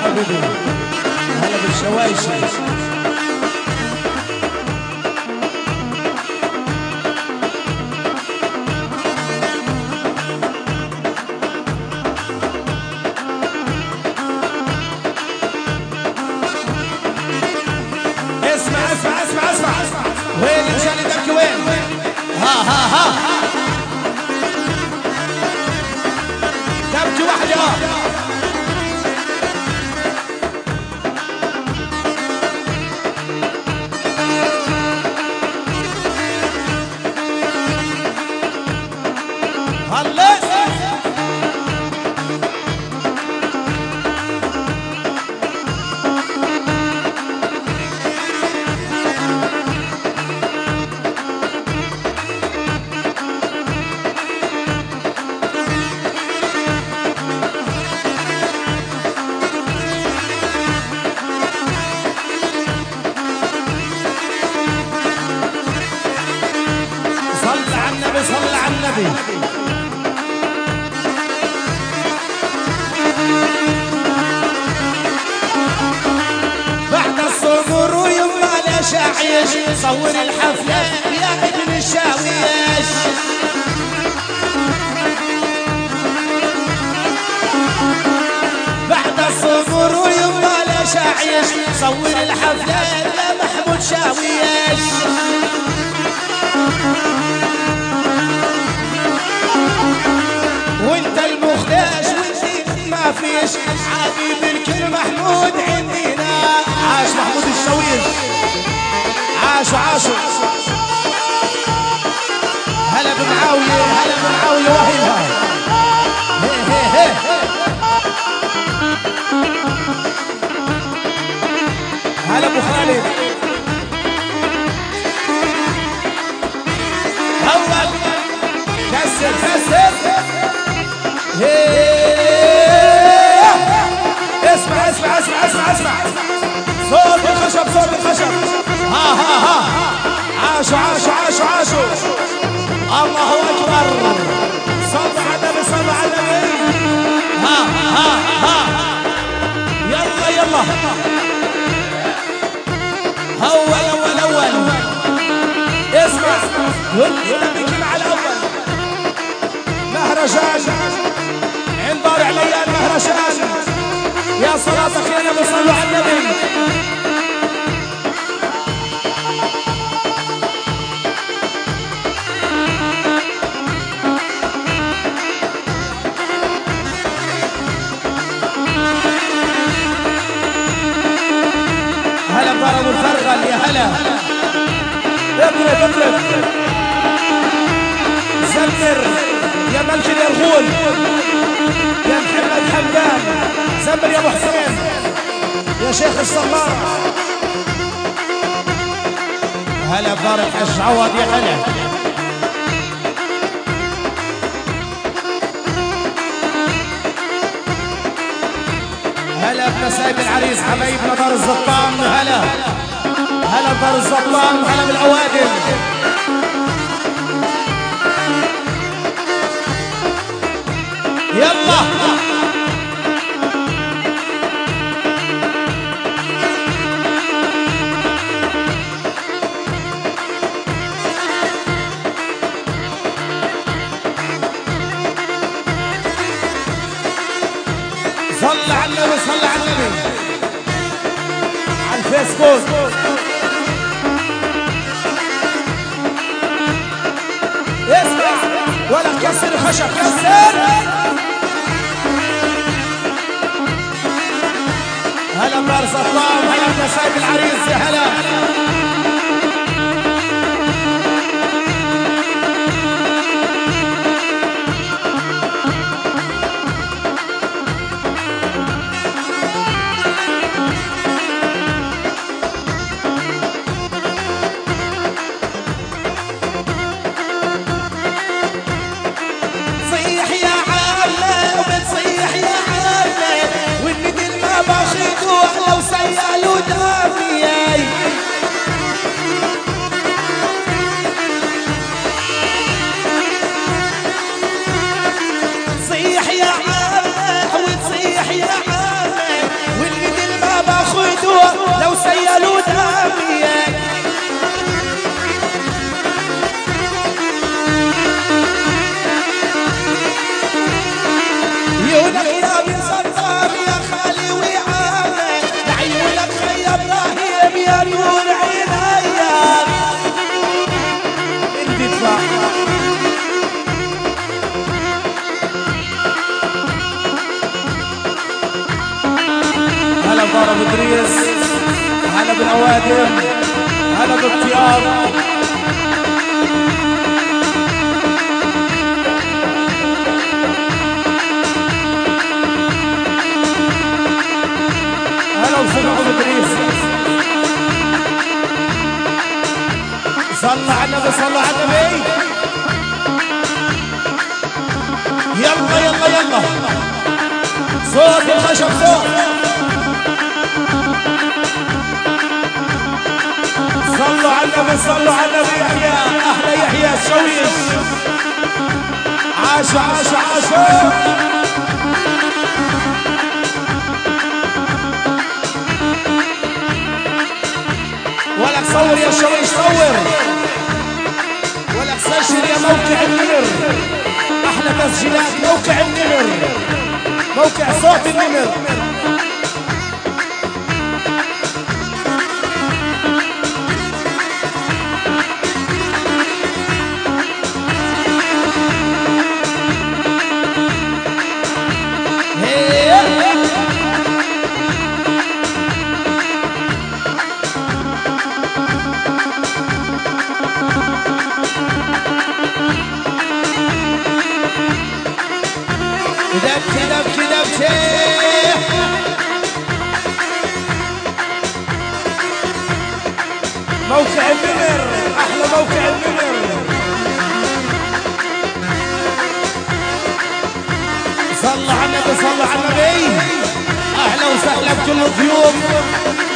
حبيبي هلا بالشوايشي. اسمع وين مشان يدك وين؟ ها دبكي وحده. خلص صل على النبي. بعد الصبر ويما ليش اعيش صور الحفلة يا ابن الشاويش. بعد الصبر ويما ليش اعيش صور الحفلة يا محمود شاويش. وانت المختاش وانت ما فيش حبيب الكل محمود عندنا. عاش محمود الشاويش عاشوا. هلا بمعاوية وهيبها. هلا ابو خالد. اول كسر اسمع صوت الخشب. ها عاشوا. الله اكبر. صلوا على النبي. ها يلا اول اسمع والنبي مع الاول مهرجان عند عليا المهرجان. يا صلاة أخينا بصلوا على النبي. هلا بضرب الفرغل يا هلا. اضرب زمر يا ملك اليرغول يا محمد حمدان. زمر يا ابو حسين يا شيخ الصمار. هلا بارك حج عوض يا هلا. هلا بنسايب العريس حبايبنا دار الزطان. هلا بدار الزطان. هلا بالاوادم. يلا صل على النبي على الفيسبوك. اسمع ولا كسر خشب كسر. هلا بدار الزطان. هلا بنسايب العريس يا هلا. هلا بارة بدريس، هلا بالأوادم، هلا بالطيار. هلا وسمعوا بدريس. صلى على النبي، صلى على النبي. يلا يلا يلا صوت الخشب صوت. صلوا على النبي، صلوا على النبي. يحيى احلى يحيى الشويش. عاشوا عاشوا عاشوا. ولك صور يا شويش صور، ولك سجل يا موقع النمر. احلى تسجيلات موقع النمر، موقع صوت النمر. دبكي دبكي دبكي. موقع النمر احلى موقع النمر. صلى على النبي، صلى على النبي. اهلا وسهلا بكل الضيوف.